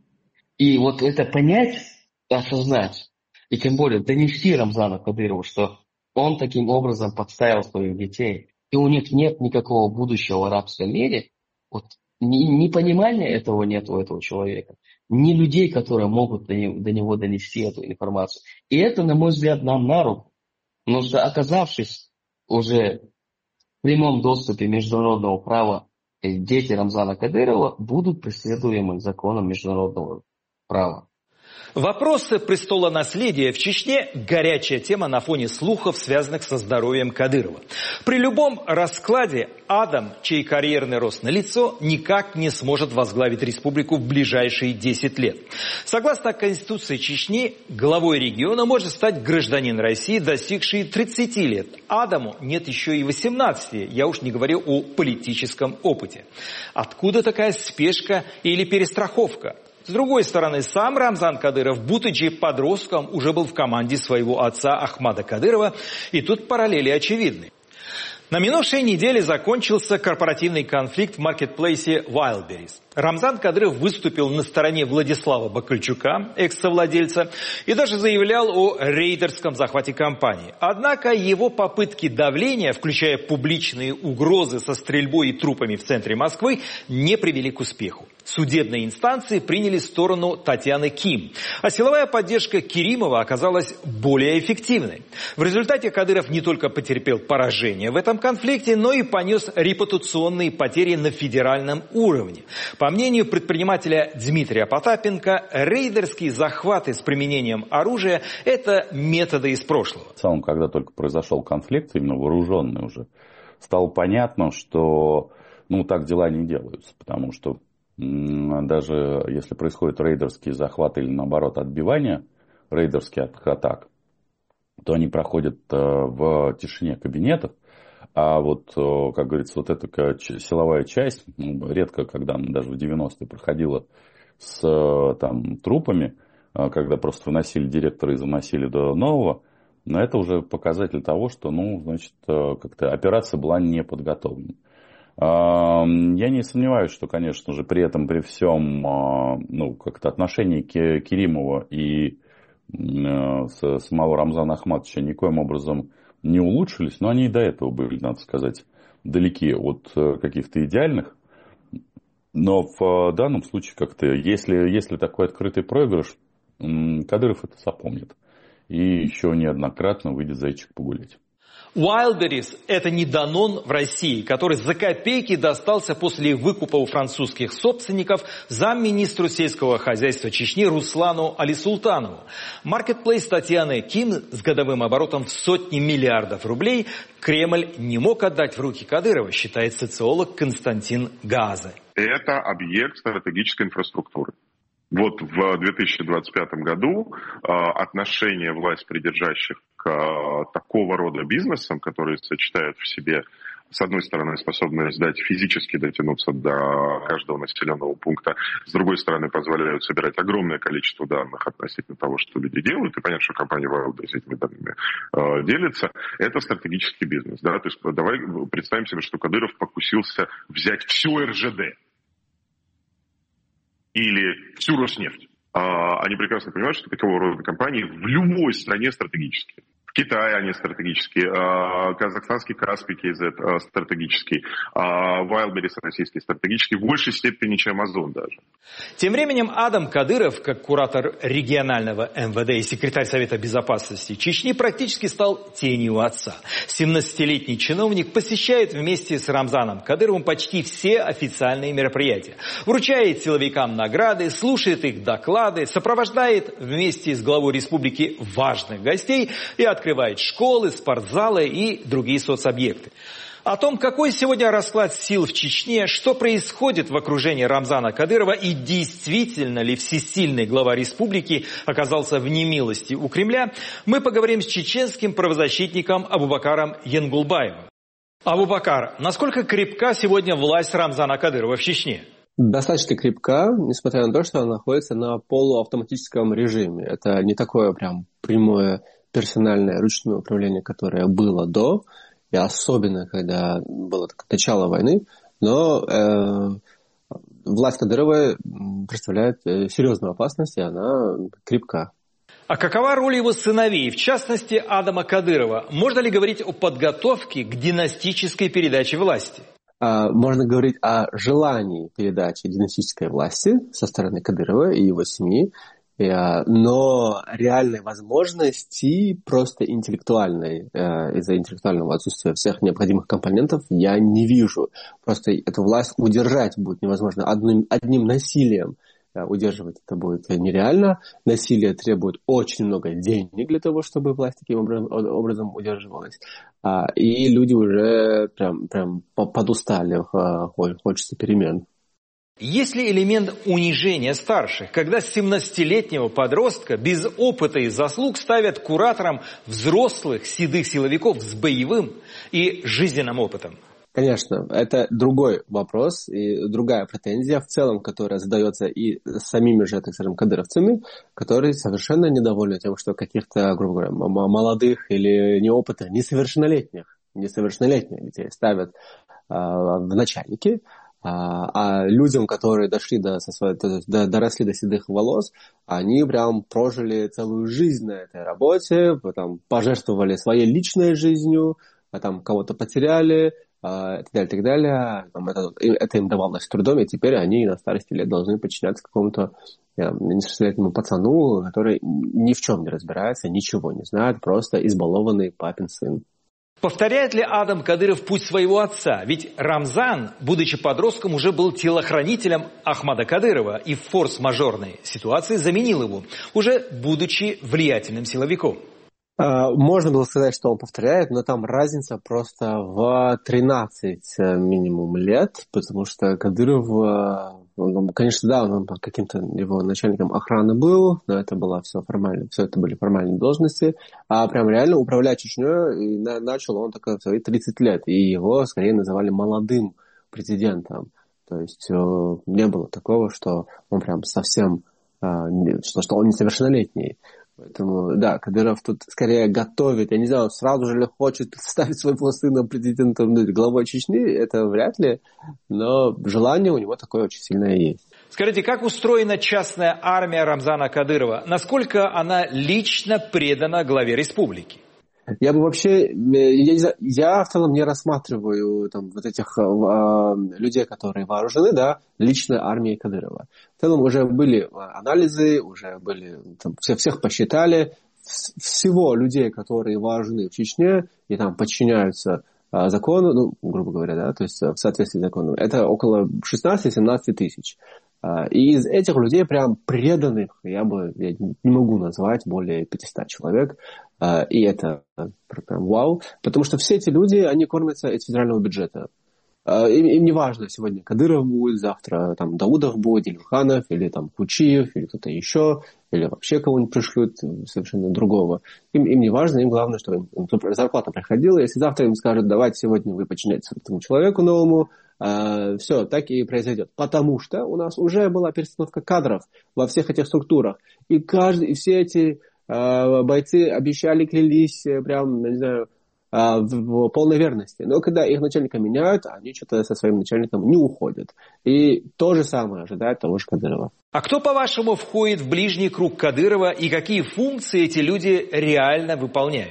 И вот это понять, осознать, и тем более донести Рамзану Кадырову, что он таким образом подставил своих детей, и у них нет никакого будущего в арабском мире, вот ни, ни понимания этого нет у этого человека, ни людей, которые могут до него, до него донести эту информацию. И это, на мой взгляд, нам на руку. Потому что, оказавшись уже в прямом доступе международного права, дети Рамзана Кадырова будут преследуемы законом международного права. Вопросы престолонаследия в Чечне – горячая тема на фоне слухов, связанных со здоровьем Кадырова. При любом раскладе Адам, чей карьерный рост налицо, никак не сможет возглавить республику в ближайшие десять лет. Согласно Конституции Чечни, главой региона может стать гражданин России, достигший тридцати лет. Адаму нет еще и восемнадцати, я уж не говорю о политическом опыте. Откуда такая спешка или перестраховка? С другой стороны, сам Рамзан Кадыров, будучи подростком, уже был в команде своего отца Ахмада Кадырова, и тут параллели очевидны. На минувшей неделе закончился корпоративный конфликт в маркетплейсе Wildberries. Рамзан Кадыров выступил на стороне Владислава Бакальчука, экс-совладельца, и даже заявлял о рейдерском захвате компании. Однако его попытки давления, включая публичные угрозы со стрельбой и трупами в центре Москвы, не привели к успеху. Судебные инстанции приняли сторону Татьяны Ким, а силовая поддержка Керимова оказалась более эффективной. В результате Кадыров не только потерпел поражение в этом конфликте, но и понес репутационные потери на федеральном уровне. По мнению предпринимателя Дмитрия Потапенко, рейдерские захваты с применением оружия – это методы из прошлого. В целом, когда только произошел конфликт, именно вооруженный уже, стало понятно, что ну, так дела не делаются, потому что даже если происходят рейдерские захваты или, наоборот, отбивание рейдерских атак, то они проходят в тишине кабинетов. А вот, как говорится, вот эта силовая часть, ну, редко, когда она даже в девяностые проходила с там, трупами, когда просто выносили директора и заносили до нового, но это уже показатель того, что, ну, значит, как-то операция была не подготовлена. Я не сомневаюсь, что, конечно же, при этом, при всем, ну, как-то отношение Керимова и самого Рамзана Ахматовича никоим образом не улучшились, но они и до этого были, надо сказать, далеки от каких-то идеальных. Но в данном случае как-то, если, если такой открытый проигрыш, Кадыров это запомнит. И еще неоднократно выйдет зайчик погулять. Wildberries – это не Данон в России, который за копейки достался после выкупа у французских собственников замминистру сельского хозяйства Чечни Руслану Алисултанову. Маркетплейс Татьяны Ким с годовым оборотом в сотни миллиардов рублей Кремль не мог отдать в руки Кадырова, считает социолог Константин Газе. Это объект стратегической инфраструктуры. Вот в две тысячи двадцать пятом году э, отношение власть придержащих к э, такого рода бизнесам, которые сочетают в себе, с одной стороны, способность дать физически дотянуться до каждого населенного пункта, с другой стороны, позволяют собирать огромное количество данных относительно того, что люди делают, и понятно, что компания Wildberries этими данными э, делится, это стратегический бизнес. Да? То есть давай представим себе, что Кадыров покусился взять всю эр жэ дэ. Или всю Роснефть. А, они прекрасно понимают, что такого рода компании в любой стране стратегические. В Китае они стратегические, казахстанский Каспий кей зет стратегический, Wildberries российский стратегический, в большей степени, чем Озон даже. Тем временем Адам Кадыров, как куратор регионального эм вэ дэ и секретарь Совета Безопасности Чечни, практически стал тенью отца. семнадцатилетний чиновник посещает вместе с Рамзаном Кадыровым почти все официальные мероприятия. Вручает силовикам награды, слушает их доклады, сопровождает вместе с главой республики важных гостей и открывает школы, спортзалы и другие соцобъекты. О том, какой сегодня расклад сил в Чечне, что происходит в окружении Рамзана Кадырова и действительно ли всесильный глава республики оказался в немилости у Кремля, мы поговорим с чеченским правозащитником Абубакаром Янгулбаевым. Абубакар, насколько крепка сегодня власть Рамзана Кадырова в Чечне? Достаточно крепка, несмотря на то, что она находится на полуавтоматическом режиме. Это не такое прям прямое персональное ручное управление, которое было до, и особенно, когда было начало войны, но э, власть Кадырова представляет серьезную опасность, и она крепка. А какова роль его сыновей, в частности Адама Кадырова? Можно ли говорить о подготовке к династической передаче власти? Можно говорить о желании передачи династической власти со стороны Кадырова и его семьи, но реальной возможности просто интеллектуальной, из-за интеллектуального отсутствия всех необходимых компонентов я не вижу. Просто эту власть удержать будет невозможно. Одним, одним насилием удерживать это будет нереально. Насилие требует очень много денег для того, чтобы власть таким образом, образом удерживалась. И люди уже прям, прям подустали, хочется перемен. Есть ли элемент унижения старших, когда семнадцатилетнего подростка без опыта и заслуг ставят куратором взрослых седых силовиков с боевым и жизненным опытом? Конечно, это другой вопрос и другая претензия в целом, которая задается и самими же, так скажем, кадыровцами, которые совершенно недовольны тем, что каких-то, грубо говоря, молодых или неопытных, несовершеннолетних, несовершеннолетних детей ставят э, в начальники, а людям, которые дошли до, со своей, до, доросли до седых волос, они прям прожили целую жизнь на этой работе, потом пожертвовали своей личной жизнью, потом кого-то потеряли, и так далее, так далее. Это, это им давалось трудом, и теперь они на старости лет должны подчиняться какому-то несовершеннолетнему пацану, который ни в чем не разбирается, ничего не знает, просто избалованный папин сын. Повторяет ли Адам Кадыров путь своего отца? Ведь Рамзан, будучи подростком, уже был телохранителем Ахмада Кадырова и в форс-мажорной ситуации заменил его, уже будучи влиятельным силовиком. Можно было сказать, что он повторяет, но там разница просто в тринадцать минимум лет, потому что Кадыров, он, конечно, да, он каким-то его начальником охраны был, но это было все формально, все это были формальные должности, а прям реально управлять Чечней начал он только в свои тридцать лет, и его скорее называли молодым президентом, то есть не было такого, что он прям совсем, что, что он несовершеннолетний. Поэтому, да, Кадыров тут скорее готовит, я не знаю, сразу же ли хочет ставить своего сына президентом, главой Чечни, это вряд ли, но желание у него такое очень сильное есть. Скажите, как устроена частная армия Рамзана Кадырова? Насколько она лично предана главе республики? Я бы вообще, я, не знаю, я в целом не рассматриваю там, вот этих э, людей, которые вооружены, да, личной армией Кадырова. В целом уже были анализы, уже были, там, все, всех посчитали, всего людей, которые вооружены в Чечне и там подчиняются э, закону, ну, грубо говоря, да, то есть в соответствии с законом, это около шестнадцать-семнадцать тысяч. И из этих людей прям преданных, я бы я не могу назвать более пятьсот человек, и это прям вау, потому что все эти люди, они кормятся из федерального бюджета. Им, им не важно, сегодня Кадыров будет, завтра там Даудов будет, или Ханов, или там Кучиев, или кто-то еще, или вообще кого-нибудь пришлют совершенно другого. Им, им не важно, им главное, чтобы им зарплата приходила. Если завтра им скажут, давайте сегодня вы подчиняетесь этому человеку новому, Uh, все, так и произойдет. Потому что у нас уже была перестановка кадров во всех этих структурах. И каждый, и все эти uh, бойцы обещали, клялись прям, не знаю, uh, в, в полной верности. Но когда их начальника меняют, они что-то со своим начальником не уходят. И то же самое ожидает того же Кадырова. А кто, по-вашему, входит в ближний круг Кадырова и какие функции эти люди реально выполняют?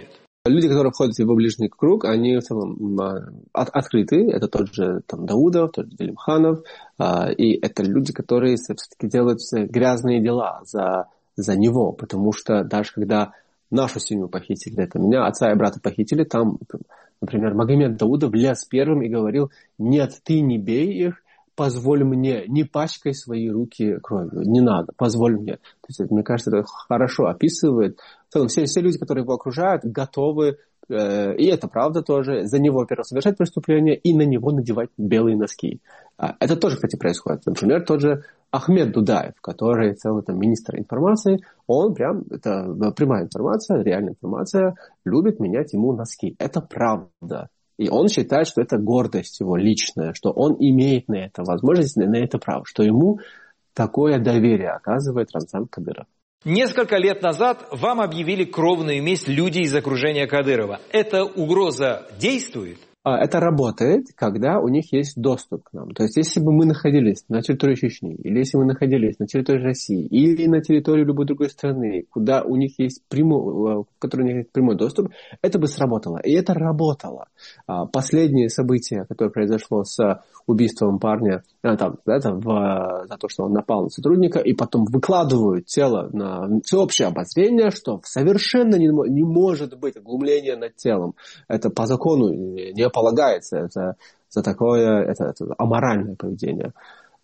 Люди, которые входят в его ближний круг, они в целом от, открыты. Это тот же там, Даудов, тот же Делимханов. И это люди, которые все-таки делают грязные дела за, за него. Потому что даже когда нашу семью похитили, это меня, отца и брата похитили, там, например, Магомед Даудов лез первым и говорил: нет, ты не бей их, позволь мне, не пачкай свои руки кровью, не надо, позволь мне. То есть, мне кажется, это хорошо описывает. В целом, все, все люди, которые его окружают, готовы, э, и это правда тоже, за него, во-первых, совершать преступление и на него надевать белые носки. А, это тоже, кстати, происходит. Например, тот же Ахмед Дудаев, который целый там министр информации, он прям, это прямая информация, реальная информация, любит менять ему носки. Это правда. И он считает, что это гордость его личная, что он имеет на это возможность, на это право, что ему такое доверие оказывает Рамзан Кадыров. Несколько лет назад вам объявили кровную месть люди из окружения Кадырова. Эта угроза действует? Это работает, когда у них есть доступ к нам. То есть, если бы мы находились на территории Чечни, или если мы находились на территории России, или на территории любой другой страны, куда у них есть прямой, в которой у них есть прямой доступ, это бы сработало. И это работало. Последнее событие, которое произошло с убийством парня, там, да, там, в, за то, что он напал на сотрудника, и потом выкладывают тело на всеобщее обозрение, что совершенно не, не может быть оглумления над телом. Это по закону не полагается. Это за такое это, это аморальное поведение.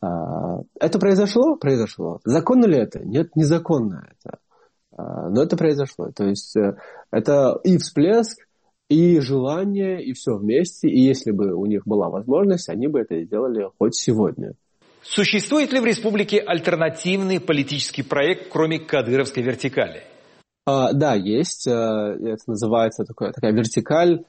Это произошло? Произошло. Законно ли это? Нет, незаконно это. Но это произошло. То есть это и всплеск, и желание, и все вместе. И если бы у них была возможность, они бы это сделали хоть сегодня. Существует ли в республике альтернативный политический проект, кроме кадыровской вертикали? А, да, есть. Это называется такая, такая вертикаль,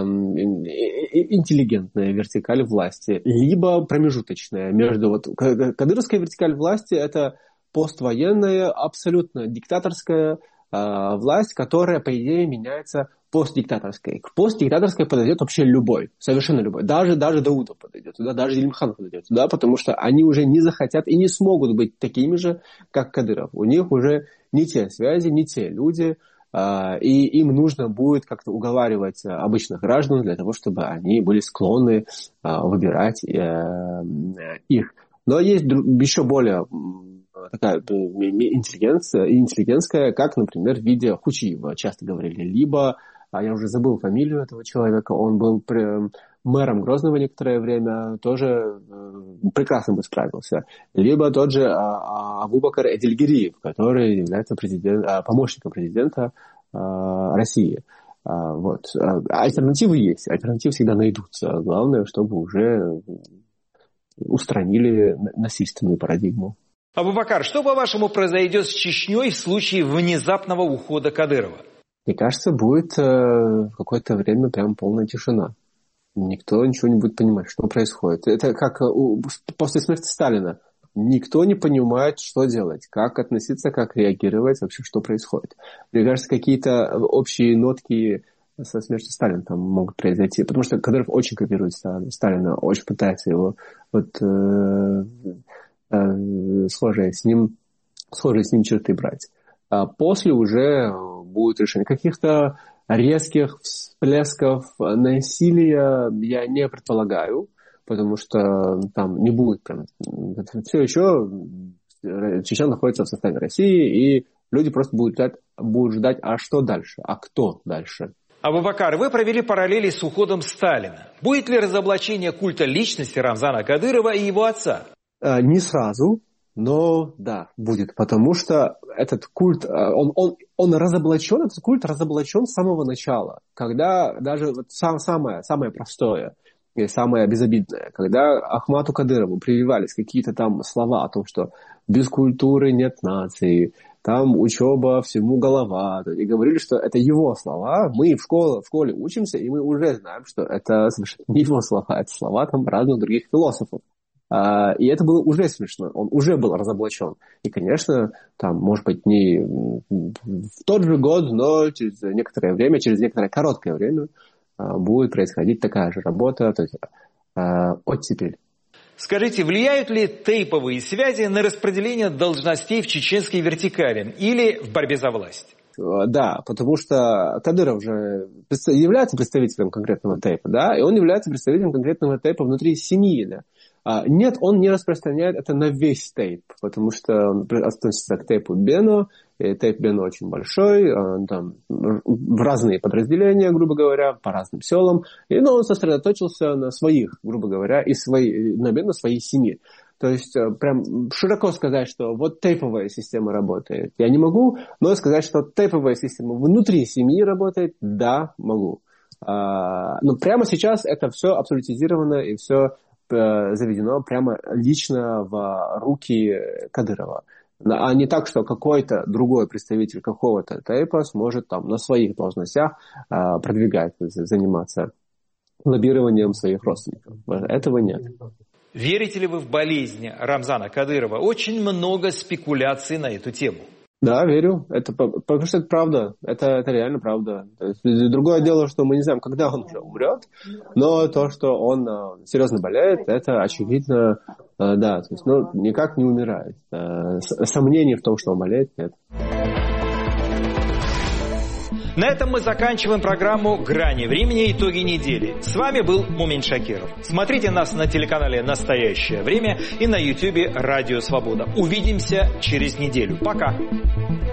интеллигентная вертикаль власти, либо промежуточная между... Вот, кадыровская вертикаль власти – это поствоенная, абсолютно диктаторская э, власть, которая, по идее, меняется постдиктаторской. К постдиктаторской подойдет вообще любой, совершенно любой. Даже, даже Даудов подойдет туда, даже Делимханов подойдет туда, потому что они уже не захотят и не смогут быть такими же, как Кадыров. У них уже не те связи, не те люди, э, и им нужно будет как-то уговаривать обычных граждан для того, чтобы они были склонны э, выбирать э, их. Но есть еще более такая интеллигенция, интеллигентская, как, например, в виде Хучиева, часто говорили, либо, я уже забыл фамилию этого человека, он был мэром Грозного некоторое время, тоже прекрасно бы справился, либо тот же Абубакар Эдельгериев, который является президент, помощником президента России. Вот. Альтернативы есть, альтернативы всегда найдутся. Главное, чтобы уже устранили насильственную парадигму. Абубакар, что, по-вашему, произойдет с Чечней в случае внезапного ухода Кадырова? Мне кажется, будет э, какое-то время прям полная тишина. Никто ничего не будет понимать, что происходит. Это как у, после смерти Сталина. Никто не понимает, что делать, как относиться, как реагировать, вообще, что происходит. Мне кажется, какие-то общие нотки со смертью Сталина там могут произойти. Потому что Кадыров очень копирует Сталина, очень пытается его... Вот, э, схожие с ним, схожие с ним черты брать. А после уже будет решение. Каких-то резких всплесков насилия я не предполагаю, потому что там не будет прям... Все еще Чечня находится в составе России, и люди просто будут ждать, будут ждать, а что дальше, а кто дальше. Абубакар, вы провели параллели с уходом Сталина. Будет ли разоблачение культа личности Рамзана Кадырова и его отца? Не сразу, но да, будет, потому что этот культ, он, он, он разоблачен, этот культ разоблачен с самого начала, когда даже вот сам, самое, самое простое и самое безобидное, когда Ахмату Кадырову прививались какие-то там слова о том, что без культуры нет нации, там учеба всему голова, и говорили, что это его слова, мы в школе, в школе учимся, и мы уже знаем, что это совершенно не его слова, это слова там разных других философов. И это было уже смешно, он уже был разоблачен. И, конечно, там, может быть, не в тот же год, но через некоторое время, через некоторое короткое время будет происходить такая же работа, то есть оттепель. Скажите, влияют ли тейповые связи на распределение должностей в чеченской вертикали или в борьбе за власть? Да, потому что Кадыров же является представителем конкретного тейпа, да, и он является представителем конкретного тейпа внутри семьи, да. А, нет, он не распространяет это на весь тейп, потому что он относится к тейпу Бено, и тейп Бено очень большой, он там в разные подразделения, грубо говоря, по разным селам, и ну, он сосредоточился на своих, грубо говоря, и свои, на Бено своей семьи. То есть прям широко сказать, что вот тейповая система работает, я не могу, но сказать, что тейповая система внутри семьи работает, да, могу. А, но прямо сейчас это все абсолютизировано и все заведено прямо лично в руки Кадырова. А не так, что какой-то другой представитель какого-то тейпа сможет там на своих должностях продвигать, заниматься лоббированием своих родственников. Этого нет. Верите ли вы в болезнь Рамзана Кадырова? Очень много спекуляций на эту тему. Да, верю. Это, потому что это правда. Это, это реально правда. То есть, другое дело, что мы не знаем, когда он уже умрет, но то, что он э, серьезно болеет, это очевидно, э, да, то есть, ну, никак не умирает. Э, сомнений в том, что он болеет, нет. На этом мы заканчиваем программу «Грани времени. Итоги недели». С вами был Мумин Шакиров. Смотрите нас на телеканале «Настоящее время» и на ютубе «Радио Свобода». Увидимся через неделю. Пока!